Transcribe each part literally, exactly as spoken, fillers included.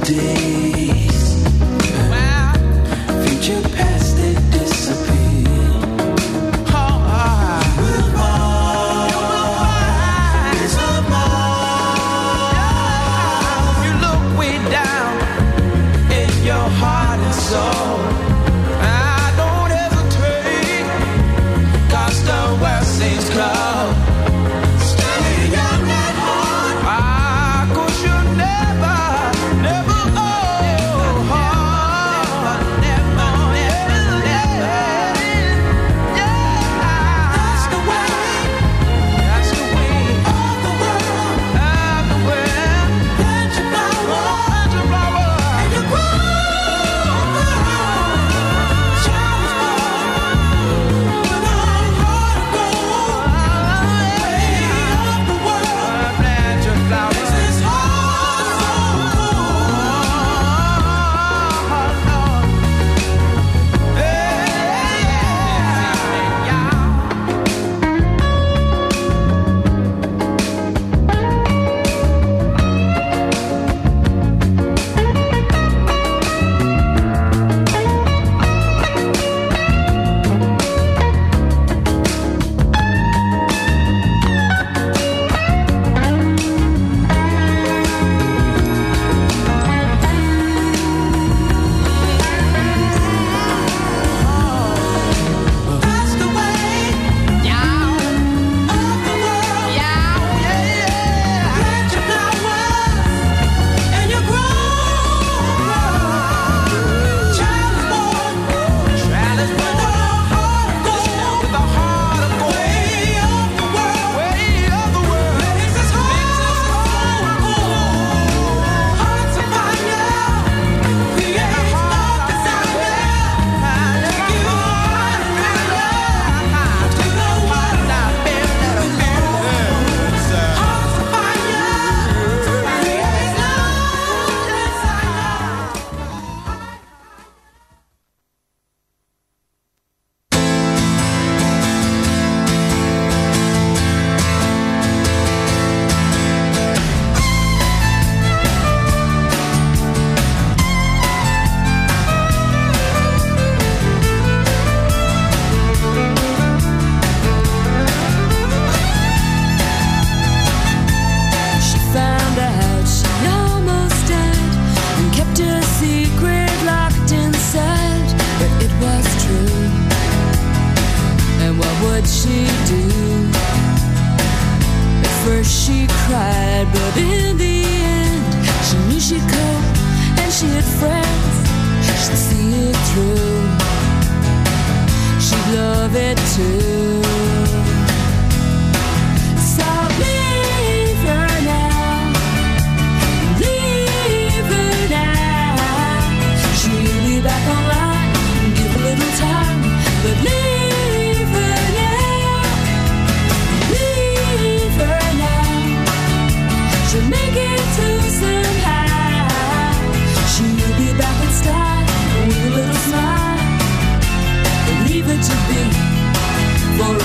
For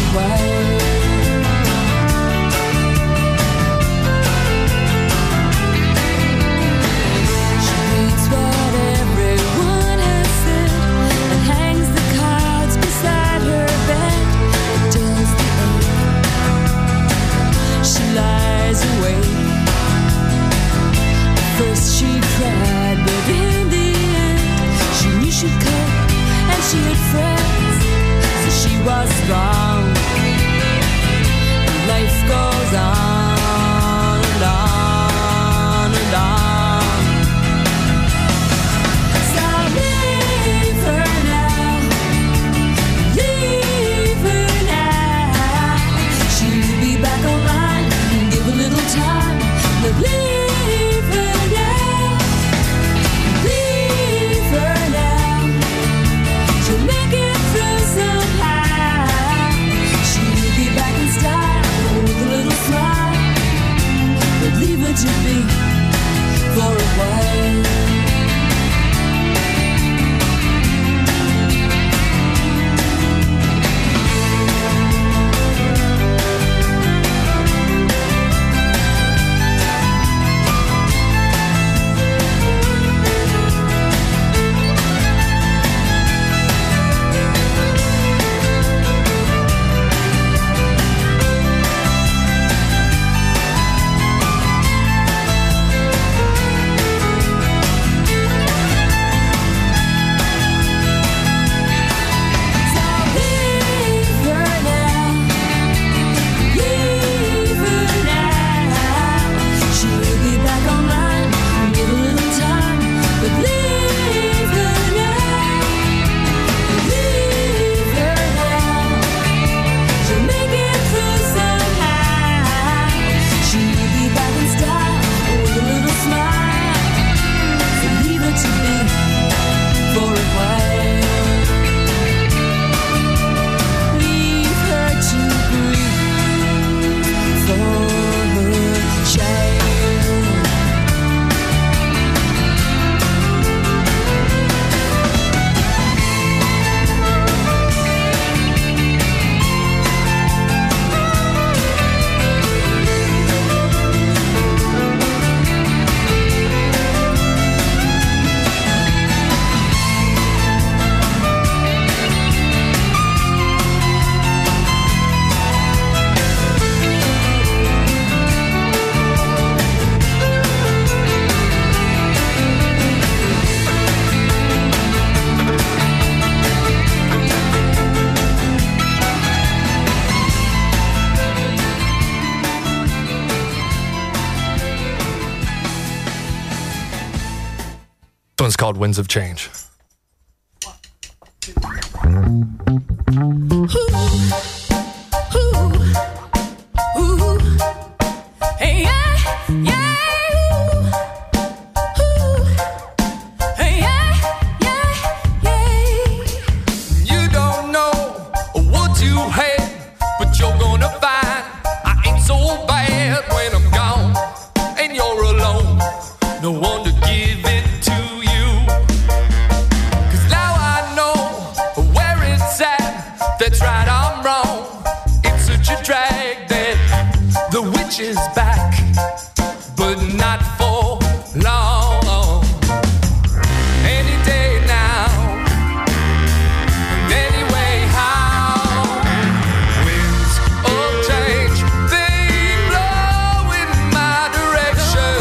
one's called Winds of Change. No one to give it to you. 'Cause now I know where it's at. That's right, I'm wrong. It's such a drag that the witch is back, but not for long. Any day now, and anyway how. Winds of change, they blow in my direction.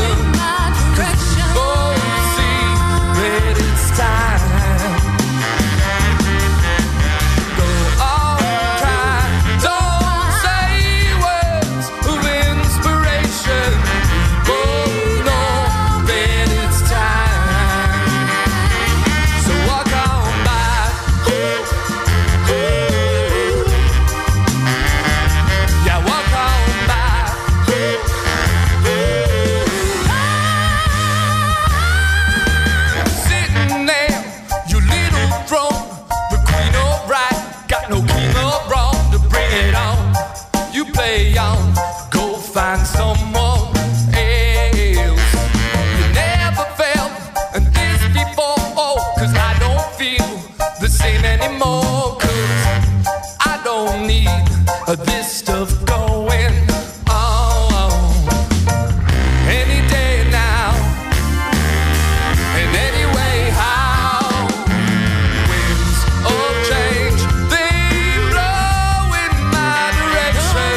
Find someone else. You never felt this before, oh, 'cause I don't feel the same anymore. 'Cause I don't need this stuff going on. Any day now, and anyway how. Winds of change, they blow in my direction.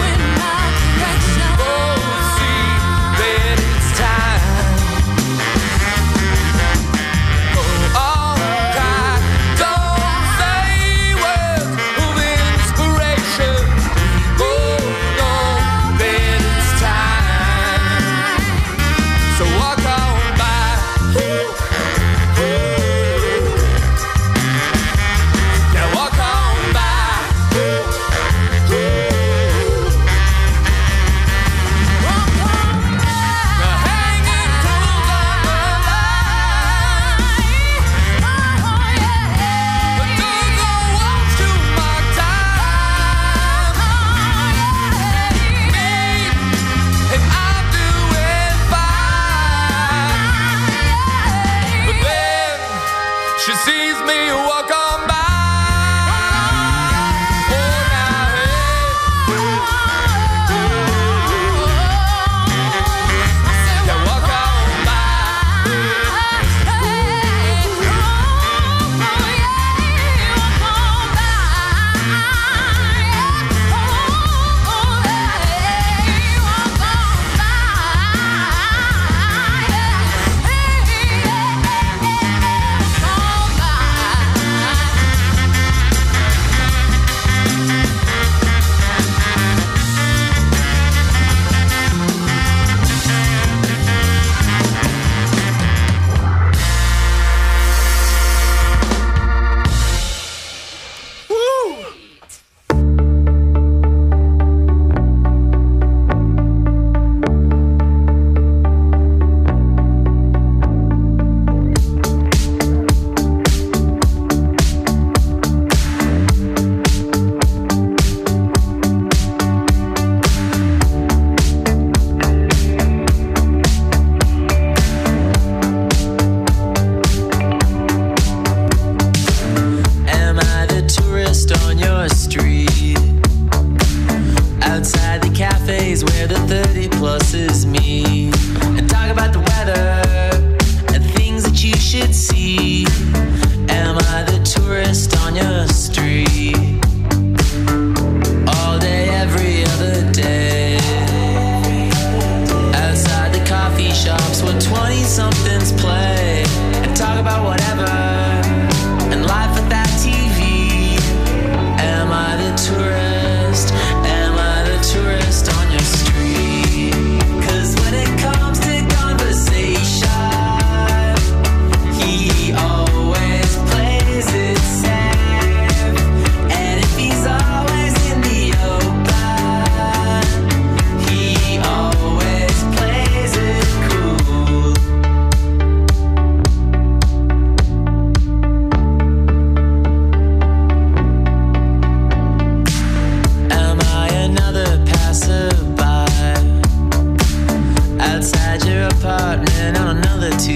He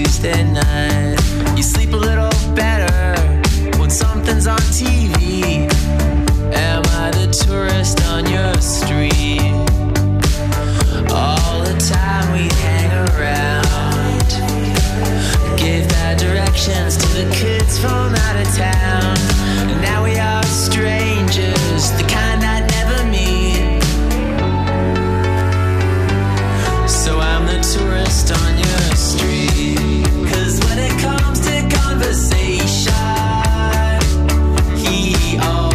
Tuesday night. You sleep a little better when something's on T V. Am I the tourist on your street? All the time we hang around, gave bad directions to the kids from out of town. And now we are strangers, the kind I'd never meet. So I'm the tourist on your street. Cause when it comes to conversation, he always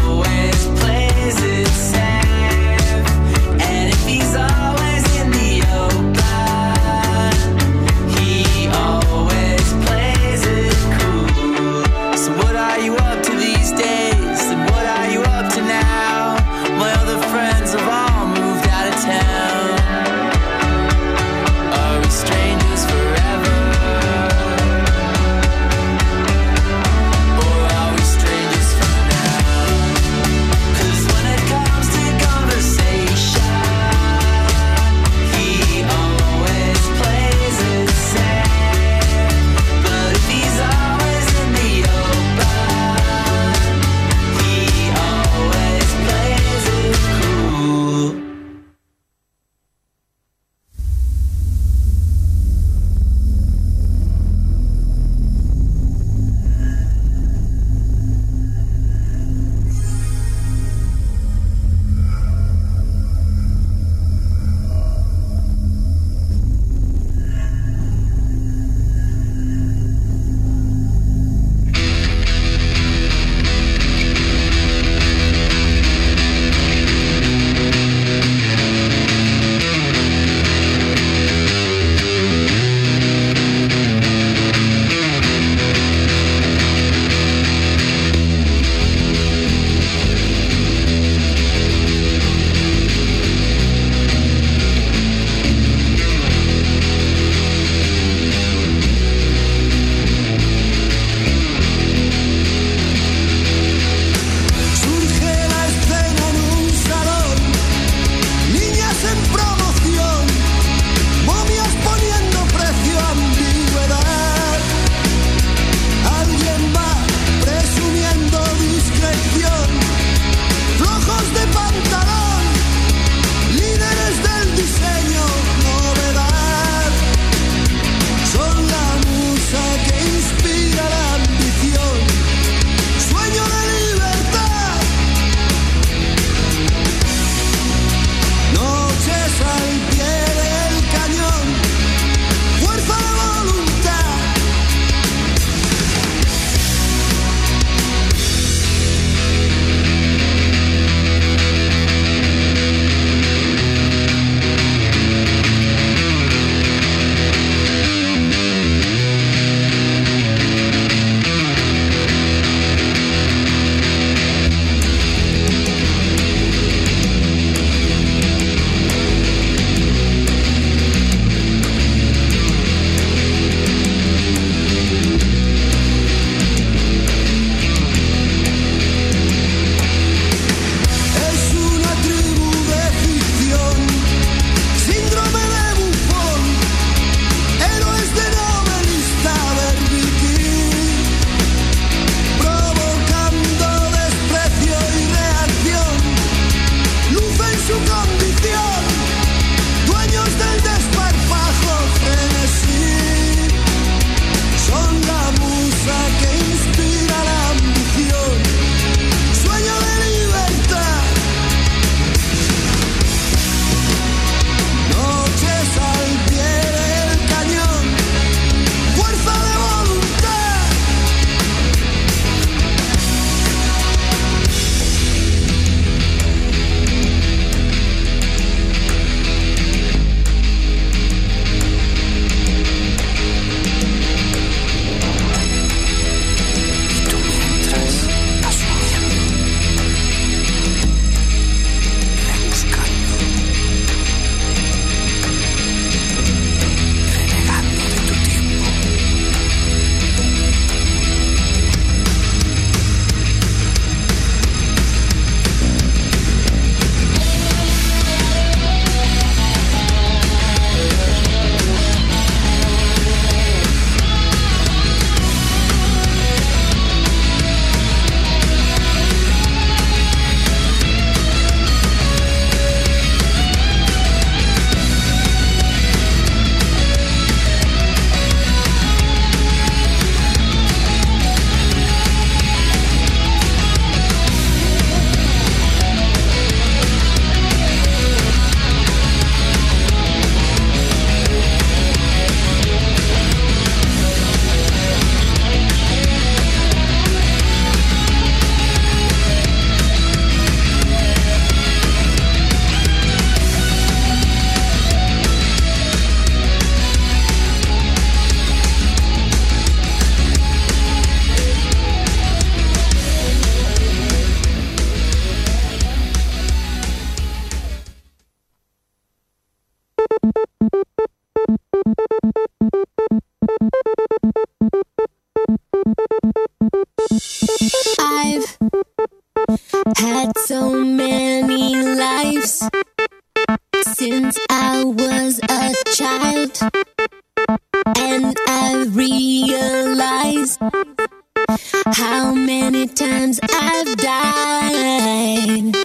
how many times I've died.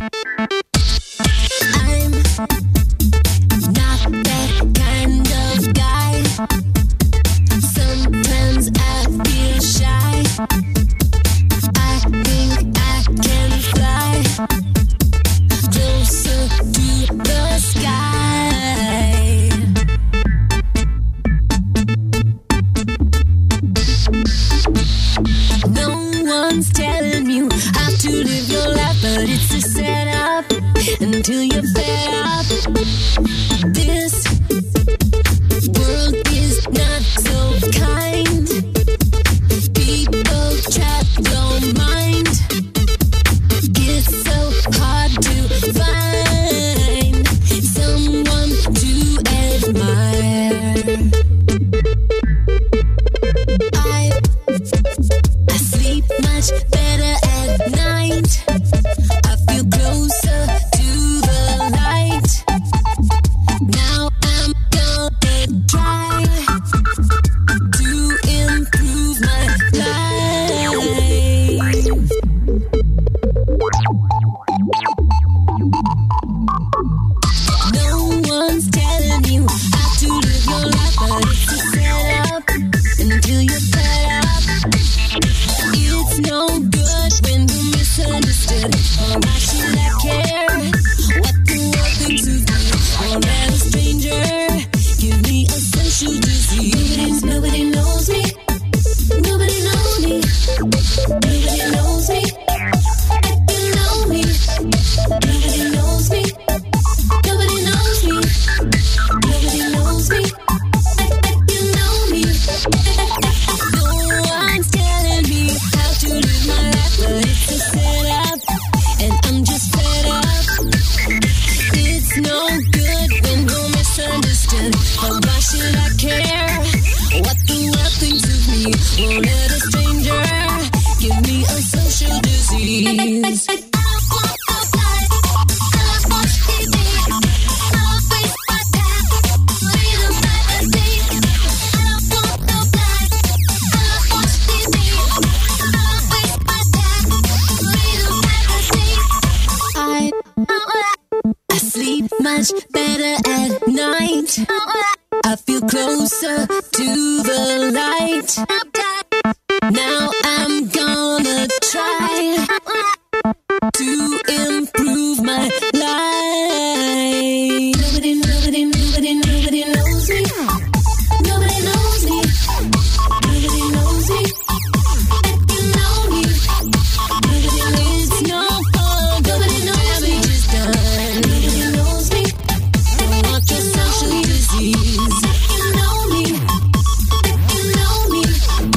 I'm not that kind of guy. Sometimes I feel shy. I think I can fly closer to the sky. No one's telling you how to live your life, but it's a setup until you're fed up. This world is not so kind. People trap your mind. It's so hard to find someone to admire. I I sleep much better at night. I feel closer to the light. Now I'm gonna try to improve my life. No one's telling you how to live your life, but it's a setup until you're fed up. It's no good when you're misunderstood. Or why should I care what the world thinks of me? Won't let a stranger give me a social disease. Nobody knows me. Nobody knows me. Nobody knows me. You know me. Nobody knows me. Nobody knows me. Nobody knows me. You know me. No one's telling me how to live my life, but it's a setup, and I'm just fed up. It's no good when you're misunderstood. But why should I care what the world thinks of me? Won't let a stranger give me a social disease. I I sleep much better at night. I feel closer to the light. Now I'm gonna try to improve my life. Nobody, nobody, nobody, nobody knows me. Nobody knows me. Nobody knows me. You know me. Nobody knows no fun. Nobody knows me. Just done. Nobody knows me. Don't want your social disease. You know me. You know me.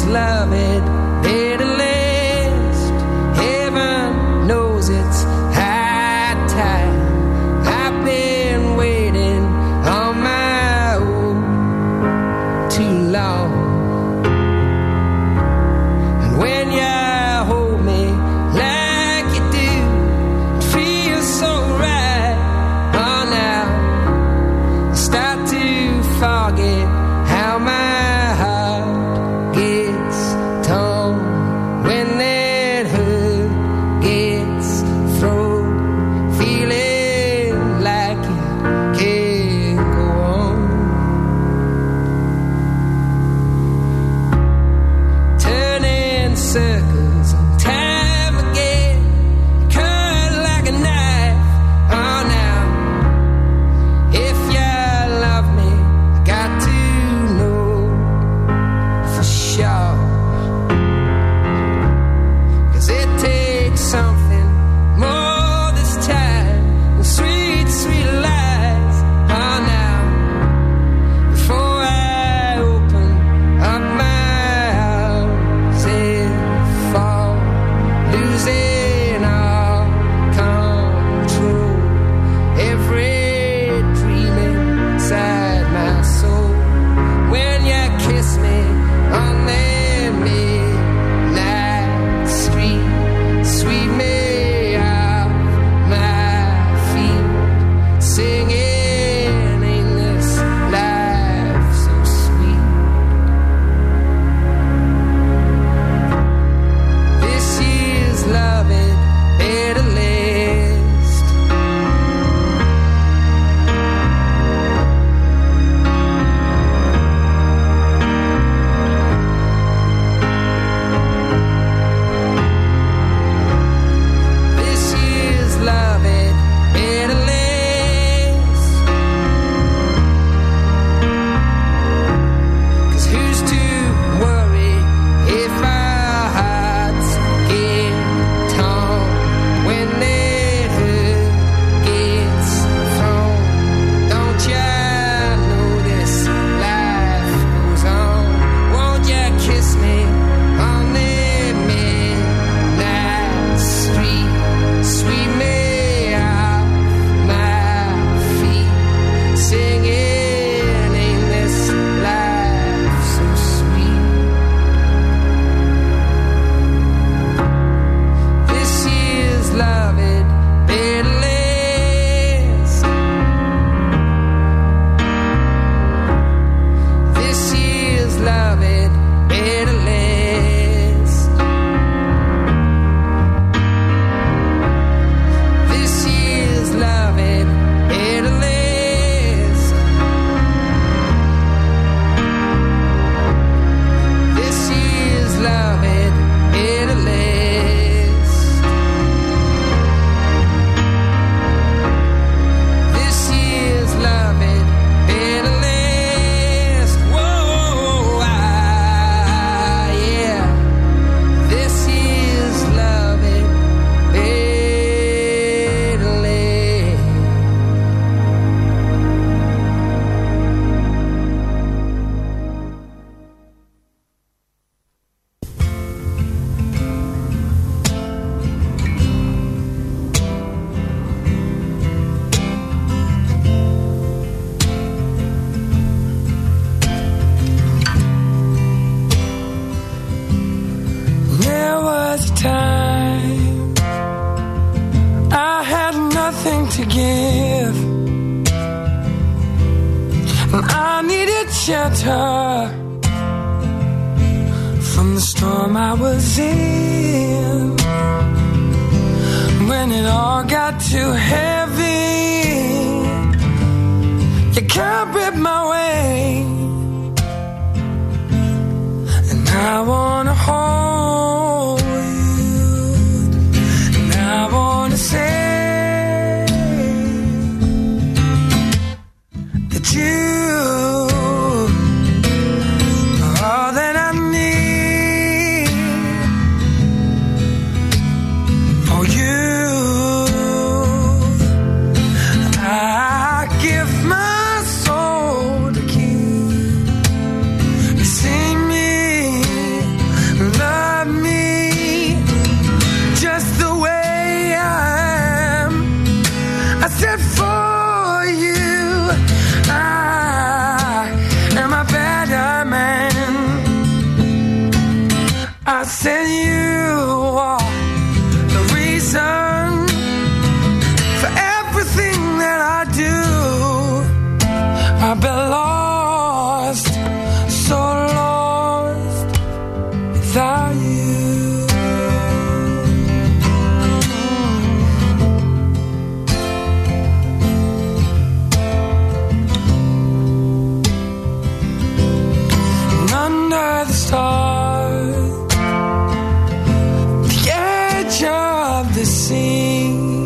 love it better last. Heaven knows it's high time. I've been waiting on my own too long. And when you hold me like you do, it feels so right. Oh, now I start to forget how my heart gets torn when that hurt gets thrown, feeling like it can't go on. Turning circles on time again, cut like a knife. Oh, now if you love me, I got to know for sure. 'Cause it takes something more this time than sweet, sweet lies. Oh, now before I open up my arms and fall, losing all control, every dream inside my soul. When you kiss me on that midnight street, sweep me off my feet, singing, ain't this life so sweet? This is love it better last. This is love it better last. 'Cause who's to worry if our hearts get torn when that hurt gets thrown? Don't ya know this life goes on? Won't ya kiss me on that midnight street, sweep me off my feet, singing, ain't this life so sweet? This is love it better last. This is love it better last. This is love it better last. This is love it better last. This is love it better last. Whoa, ah, yeah. This is love it better last. There was a time I had nothing to give, and I needed shelter from the storm I was in. When it all got too heavy, you can't rip my way, and I wanna hold you, and I wanna say that you are all that I need. For you, I give my soul to keep. You sing me I said you are the reason for everything that I do. I've been lost, so lost without you. And under the stars, the edge of the sea,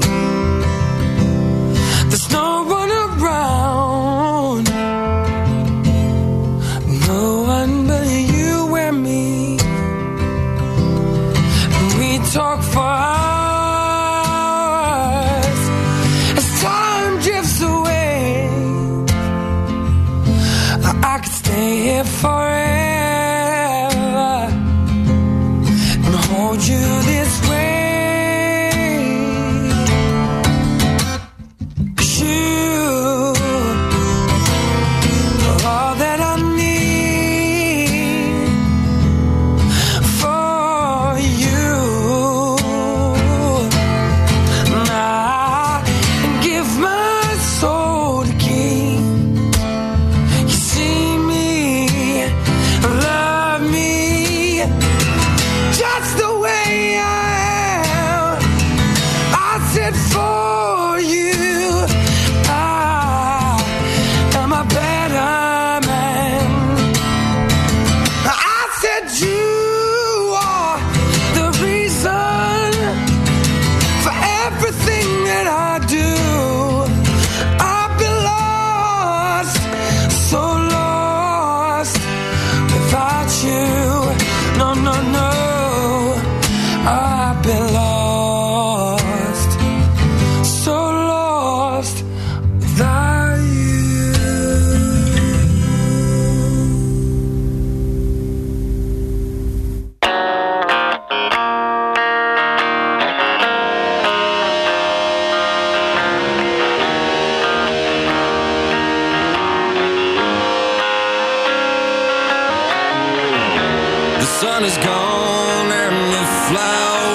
there's no one around, no one but you and me. And we talk for hours as time drifts away. I, I could stay here forever and hold you this way. 'Cause you are all that I need for you. And I give my soul to keep. You see me, love me just the way I am. I said for you, I am a better man. I said you are the reason for everything that I do. I've been lost, so lost without you. No, no, no. I've been lost, so lost without you. The sun is gone and the flowers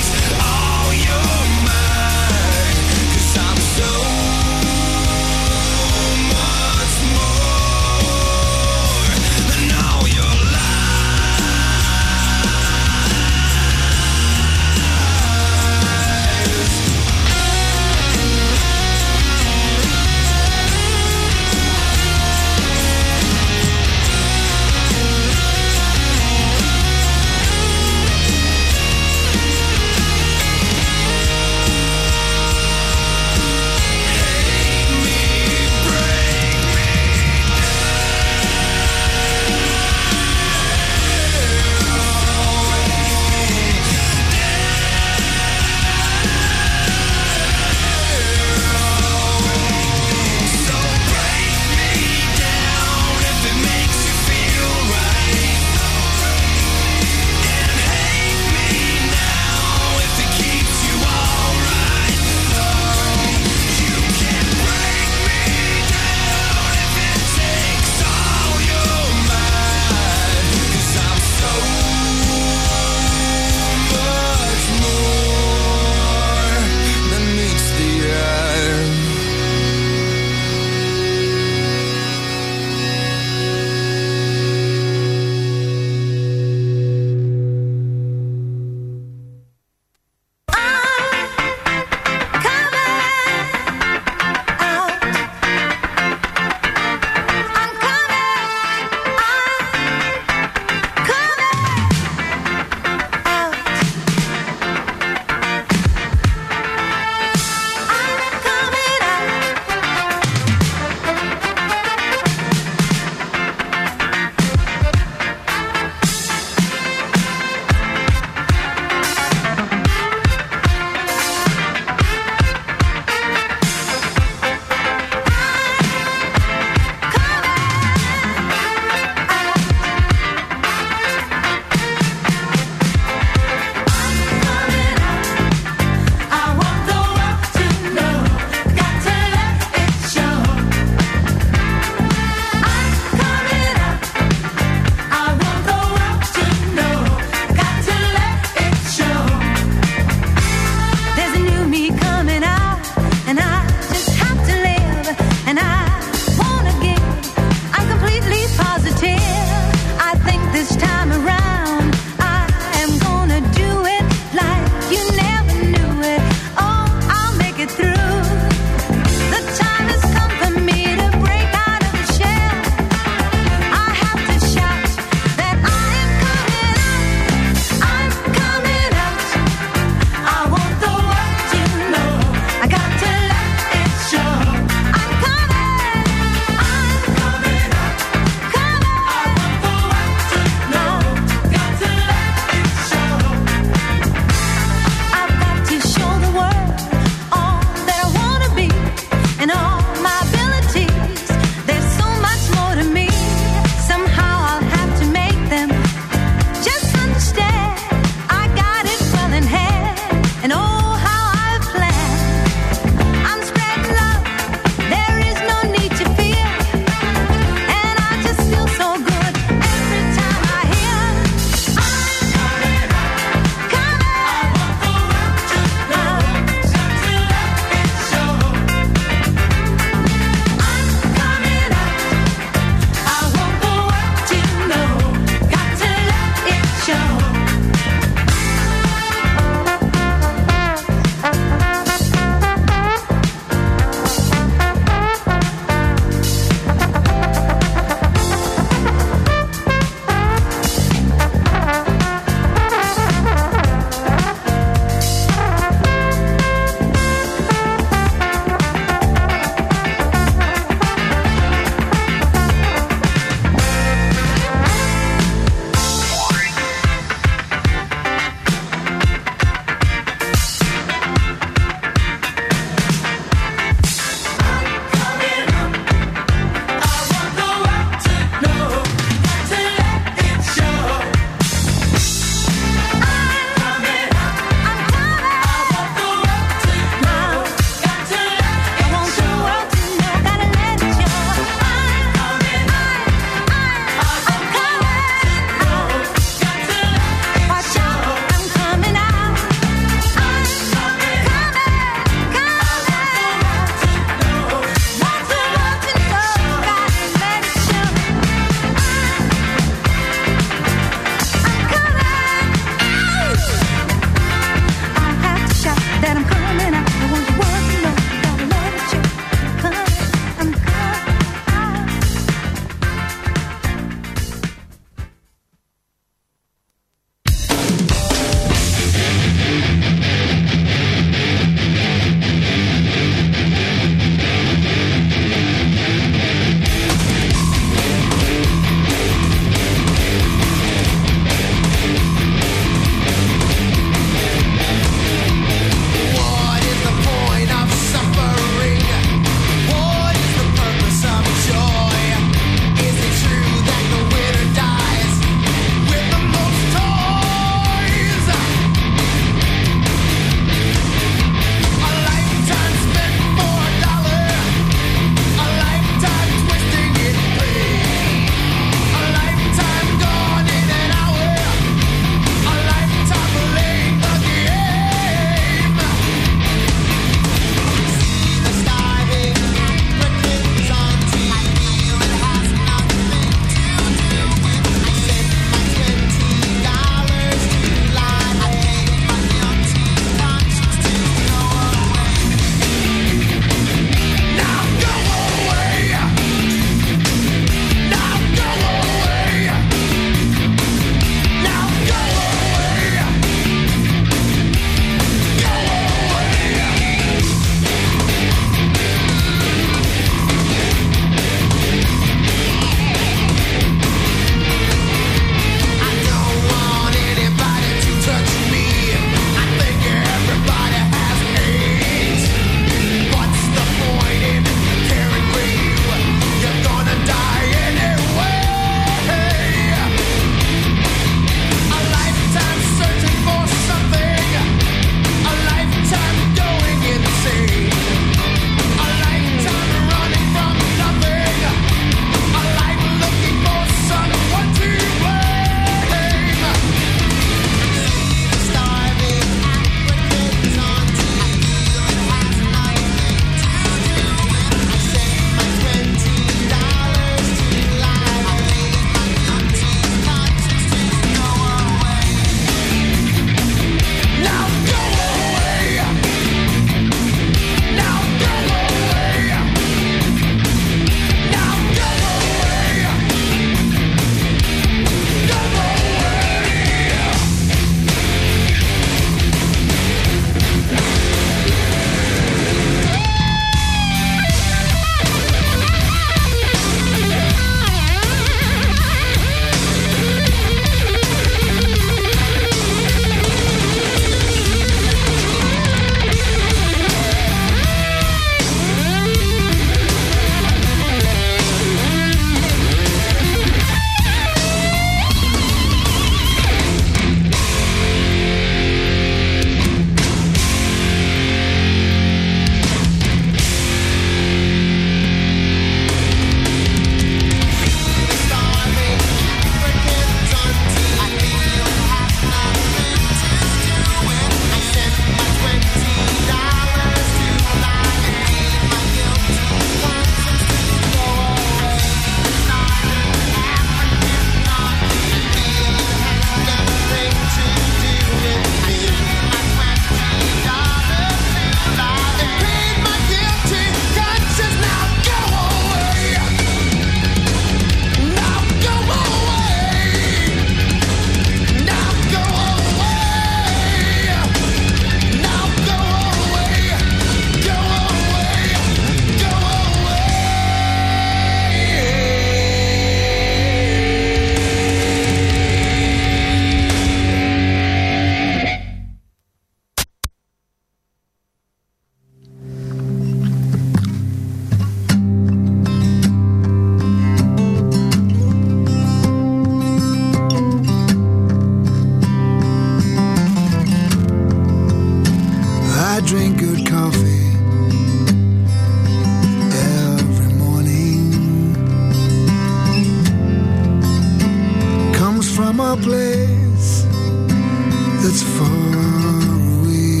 place that's far away.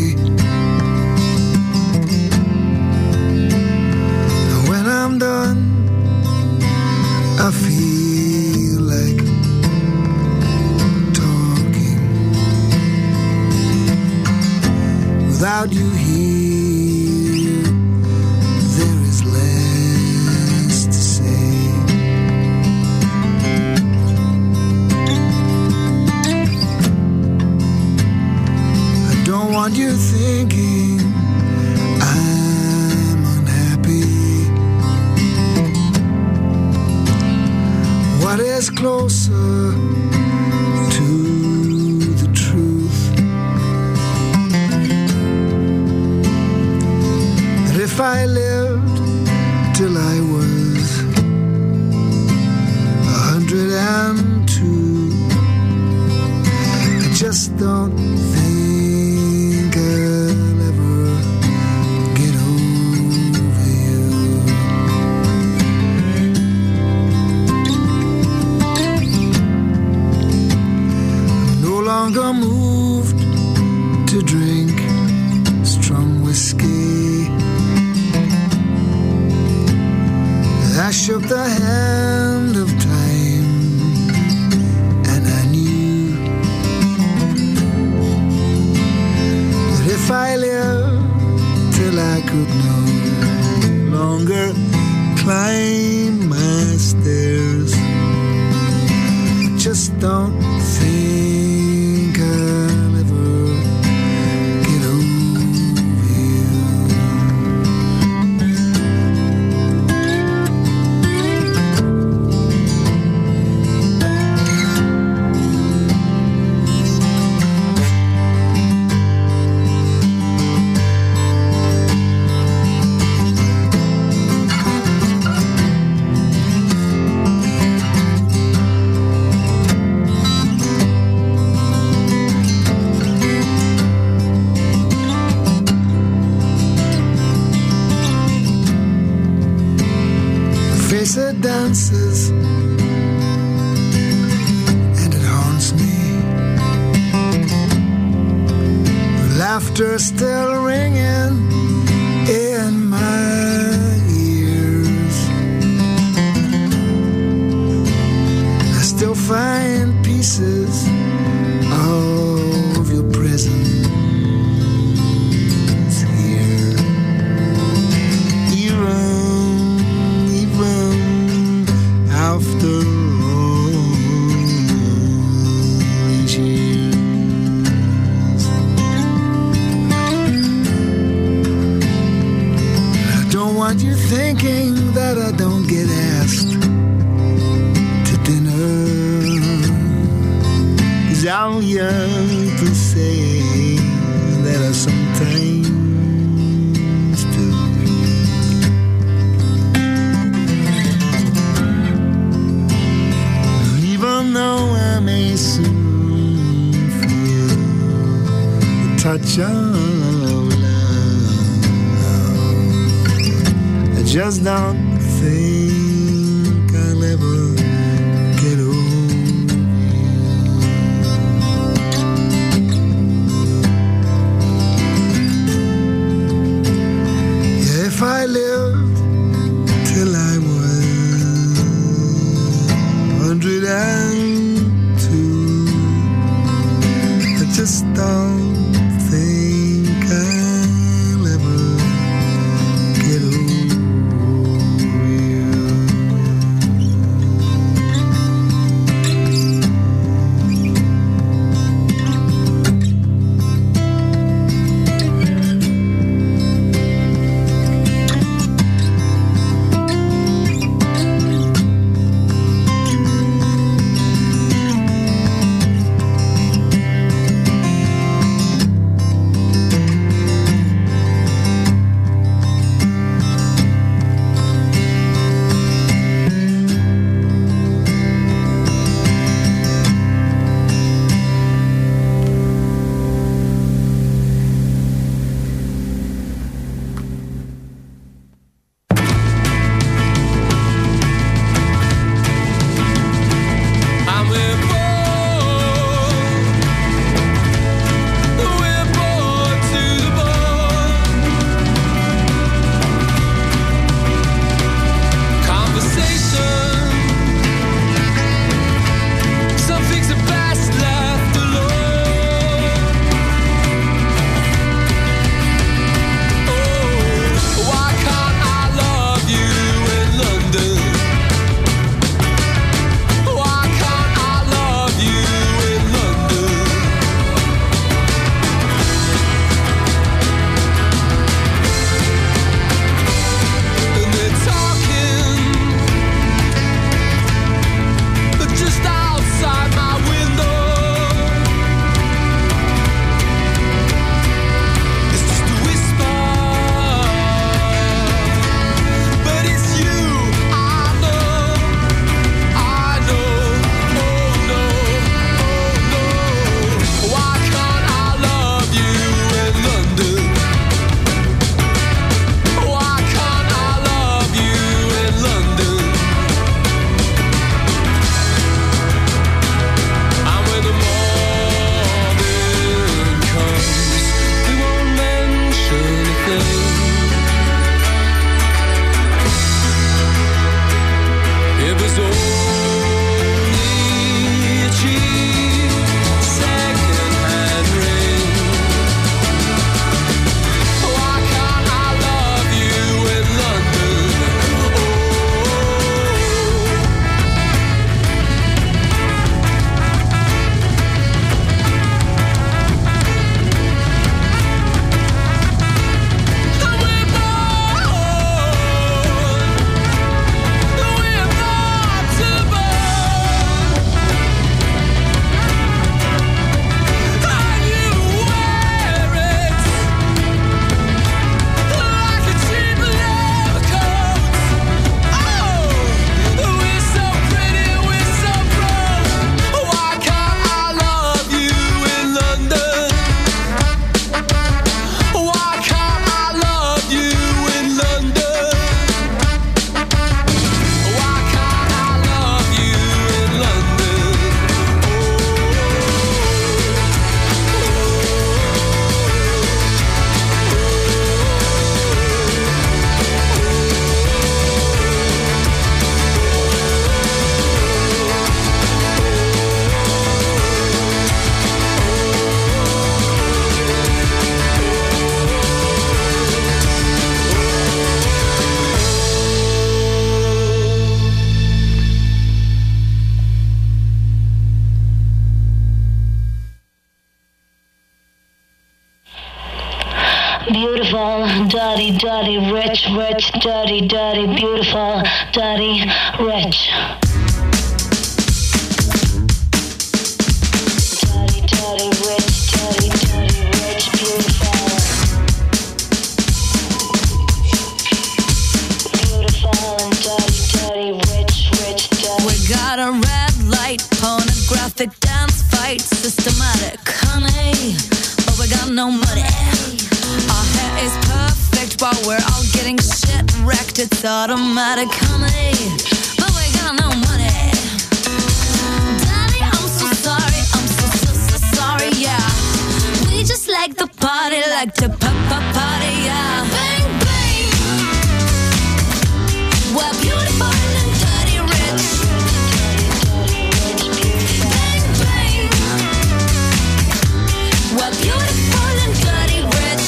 And when I'm done, I feel like talking. Without you here, there is less to say. I don't want you thinking I'm unhappy. What is closer to the truth? That if I lived till I was a hundred and two, I just don't think I'll ever get over you. No longer moved to drink strong whiskey. I shook the hand of time, and I knew that if I lived till I could no longer climb my stairs, I just don't think I'll ever get over you. It dances and it haunts me. Laughter still ringing in my ears. I still find pieces of your presence here. Even after all these years, I don't want you thinking that I don't get asked to dinner, 'cause I'm young to say that I sometimes do. Even though I may soon feel the touch of love, I just don't think I'll ever get over you. Yeah, if I lived till I was hundred and two, I just don't think I'll ever get over you. dirty, rich, rich, dirty, dirty, beautiful, dirty, rich. Dirty, dirty, rich, dirty, dirty, rich, beautiful. Beautiful and dirty, dirty, rich, rich, dirty. We got a red light, pornographic dance fight, systematic, honey, but we got no money. Our hair is perfect while we're all getting shit wrecked. It's automatic, honey, but we got no money. Daddy, I'm so sorry, I'm so, so, so sorry, yeah. We just like the party, like to pop, pop, party, yeah. Bang, bang. We're beautiful and dirty, rich. Bang, bang. We're beautiful and dirty, rich.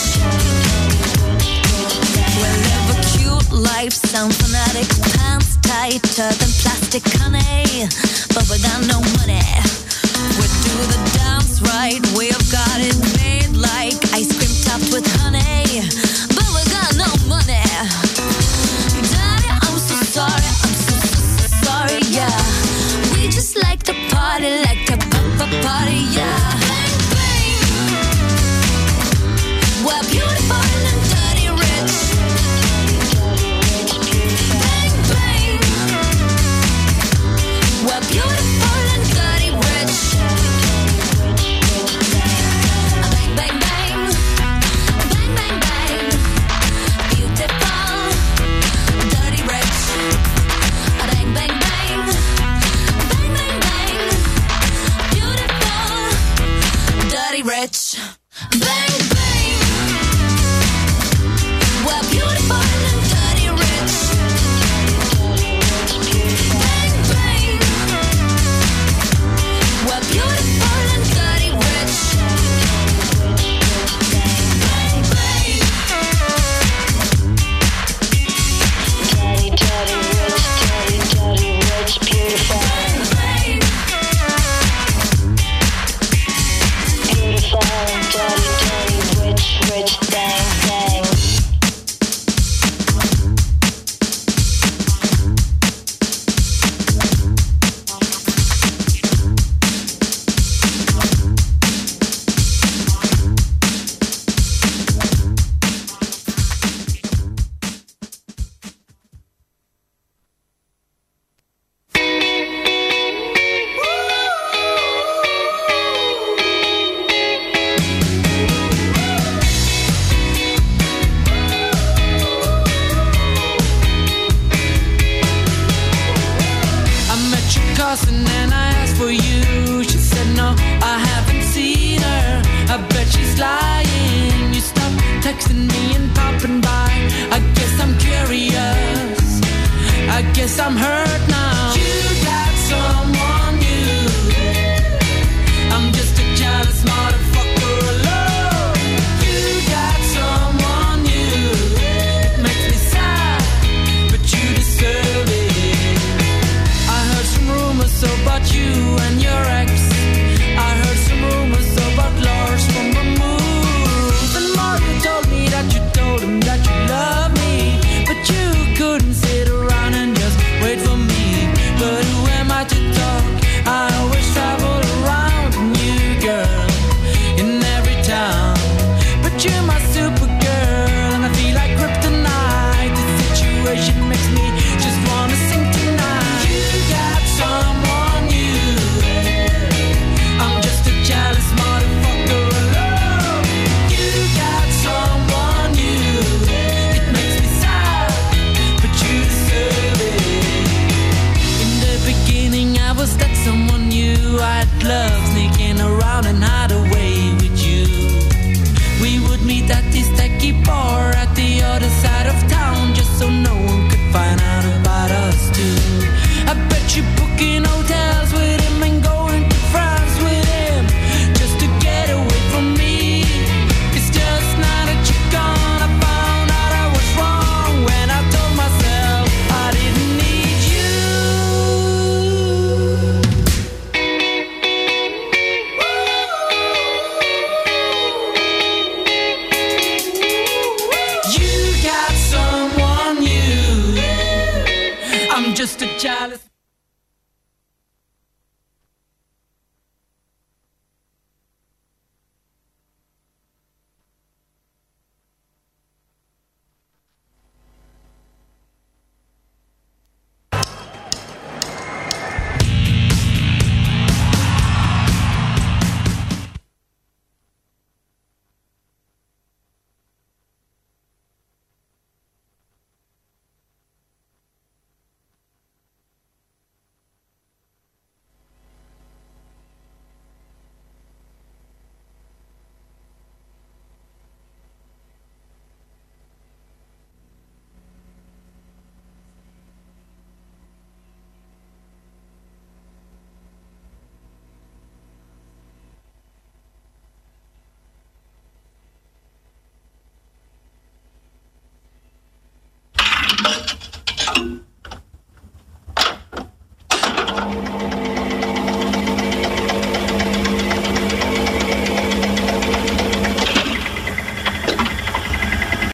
We live a cute life, sound fanatic, pants tighter than plastic, honey, but we got no money. We do the dance right, we've got it made like ice cream topped with honey, but we got no money. Daddy, I'm so sorry, I'm so, so, so sorry, yeah. We just like to party, like to pop a party, yeah. Bang, bang. We're beautiful and dirty, rich. Bang, bang. We're beautiful and dirty, rich. Bang, bang, bang. Bang, bang, bang. Beautiful, dirty, rich. Bang, bang, bang. Bang, bang, bang. Beautiful, dirty, rich. Bang, bang. We're beautiful and dirty, rich. Bang, bang. We're beautiful and dirty, rich. Bang, bang. Dirty, dirty, rich, dirty, dirty, rich, beautiful. Bang, bang. Beautiful and dirty, dirty, rich, rich, bang, bang. I met your cousin and I asked for you. She said no, I haven't seen her. I bet she's lying. You stopped texting me and popping by. I guess I'm curious. I guess I'm hurt now. You got someone new. I'm just a jealous motherfucker alone. You got someone new. It makes me sad, but you deserve it. I heard some rumors about you and your ex. I heard some rumors about Lars from Remove. And Mario told me that you told him that you love me, but you couldn't sit around and just wait for me. just a jealous